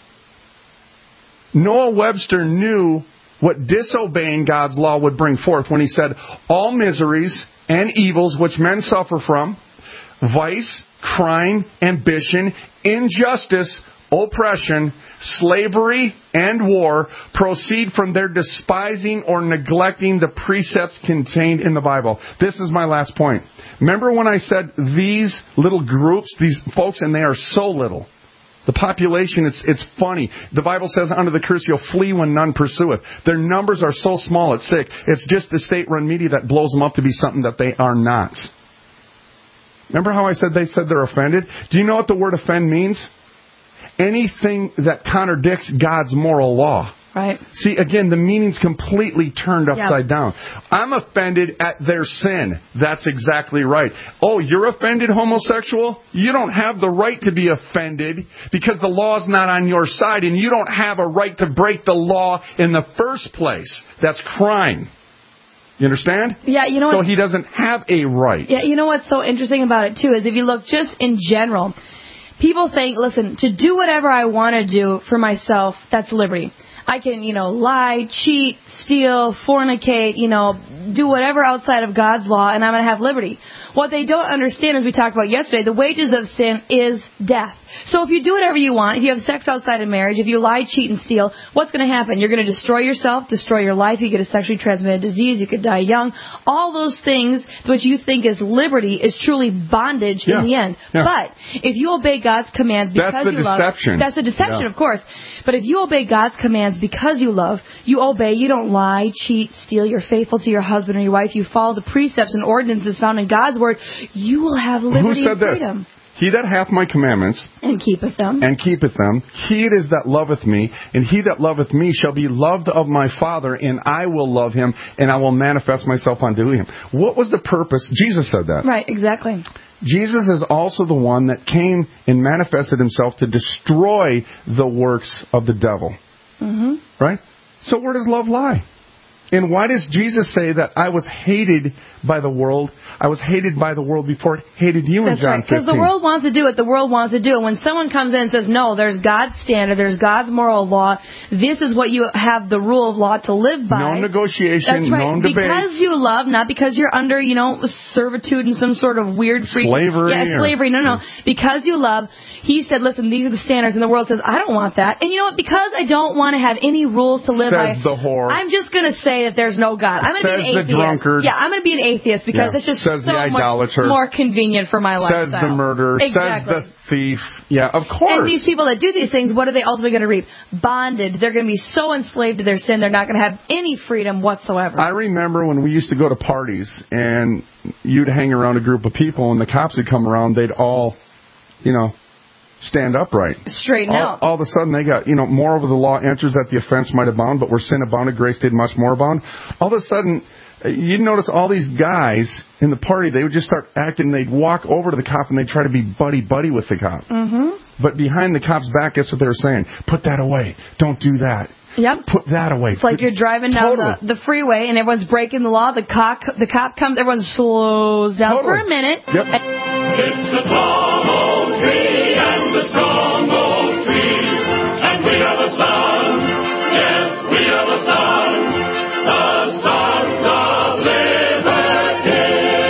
Noah Webster knew what disobeying God's law would bring forth when he said, all miseries and evils which men suffer from, vice, crime, ambition, injustice, oppression, slavery, and war proceed from their despising or neglecting the precepts contained in the Bible. This is my last point. Remember when I said these little groups, these folks, and they are so little. The population, it's it's funny. The Bible says under the curse you'll flee when none pursueth. Their numbers are so small it's sick. It's just the state-run media that blows them up to be something that they are not. Remember how I said they said they're offended? Do you know what the word offend means? anything that contradicts God's moral law. Right. See, again, the meaning's completely turned upside yeah. down. I'm offended at their sin. That's exactly right. Oh, you're offended, homosexual? You don't have the right to be offended because the law's not on your side, and you don't have a right to break the law in the first place. That's crime. You understand? Yeah, you know So what? he doesn't have a right. Yeah, you know what's so interesting about it, too, is if you look just in general, people think, listen, to do whatever I want to do for myself, that's liberty. I can, you know, lie, cheat, steal, fornicate, you know, do whatever outside of God's law, and I'm going to have liberty. What they don't understand, as we talked about yesterday, the wages of sin is death. So if you do whatever you want, if you have sex outside of marriage, if you lie, cheat, and steal, what's going to happen? You're going to destroy yourself, destroy your life, you get a sexually transmitted disease, you could die young. All those things which you think is liberty is truly bondage yeah. in the end. Yeah. But if you obey God's commands because that's the you love... deception. That's the deception, yeah. of course. But if you obey God's commands because you love, you obey, you don't lie, cheat, steal, you're faithful to your husband or your wife, you follow the precepts and ordinances found in God's word, you will have liberty Who said and freedom. This? He that hath my commandments, and keepeth them, and keepeth them, he it is that loveth me, and he that loveth me shall be loved of my Father, and I will love him, and I will manifest myself unto him. What was the purpose? Jesus said that. Right, exactly. Jesus is also the one that came and manifested himself to destroy the works of the devil. Mm-hmm. Right? So where does love lie? And why does Jesus say that I was hated by the world? I was hated by the world before it hated you That's in John right, because fifteen. the world wants to do what the world wants to do. And when someone comes in and says, no, there's God's standard, there's God's moral law, this is what you have the rule of law to live by. No negotiation, That's right. no debate. Because you love, not because you're under, you know, servitude and some sort of weird freak. Slavery. Yeah, or, slavery. No, no. Because you love, he said, listen, these are the standards. And the world says, I don't want that. And you know what? Because I don't want to have any rules to live by. Says the whore. I'm just going to say that there's no God. I'm going to be an Says the atheist. drunkard. Yeah, I'm going to be an atheist because Yeah. it's just Says so the much idolater. more convenient for my Says lifestyle. the murderer. Exactly. Says the thief. Yeah, of course. And these people that do these things, what are they ultimately going to reap? Bondage. They're going to be so enslaved to their sin, they're not going to have any freedom whatsoever. I remember when we used to go to parties, and you'd hang around a group of people, and the cops would come around, they'd all, you know, stand upright. Straighten all, out. All of a sudden, they got, you know, moreover the law enters that the offense might abound, but where sin abounded, grace did much more abound. All of a sudden, you'd notice all these guys in the party, they would just start acting, they'd walk over to the cop and they'd try to be buddy-buddy with the cop. Mm-hmm. But behind the cop's back, guess what they were saying? Put that away. Don't do that. Yep. Put that away. It's like you're driving down Totally. the, the freeway and everyone's breaking the law. The cop, the cop comes, everyone slows down Totally. for a minute. Yep. It's a tall old tree and a strong old tree, and we are the sons, yes, we are the sons, the sons of liberty.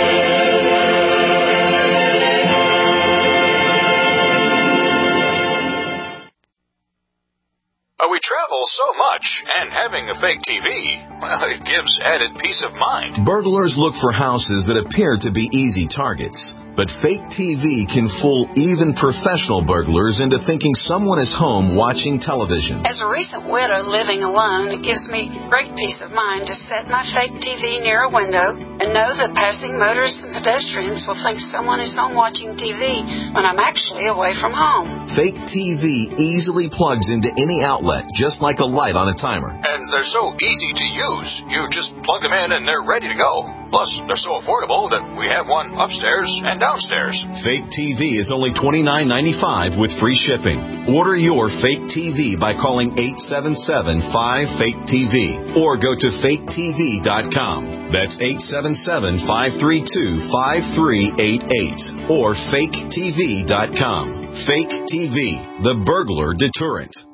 Uh, we travel so much, and having a fake T V, well, it gives added peace of mind. Burglars look for houses that appear to be easy targets. But fake T V can fool even professional burglars into thinking someone is home watching television. As a recent widow living alone, it gives me great peace of mind to set my fake T V near a window and know that passing motorists and pedestrians will think someone is home watching T V when I'm actually away from home. Fake T V easily plugs into any outlet, just like a light on a timer. And they're so easy to use. You just plug them in and they're ready to go. Plus, they're so affordable that we have one upstairs and downstairs. Fake T V is only twenty-nine ninety-five with free shipping. Order your fake T V by calling eight seven seven, five, fake T V or go to fake T V dot com. That's eight seven seven, five three two, five three eight eight or fake T V dot com. Fake T V, the burglar deterrent.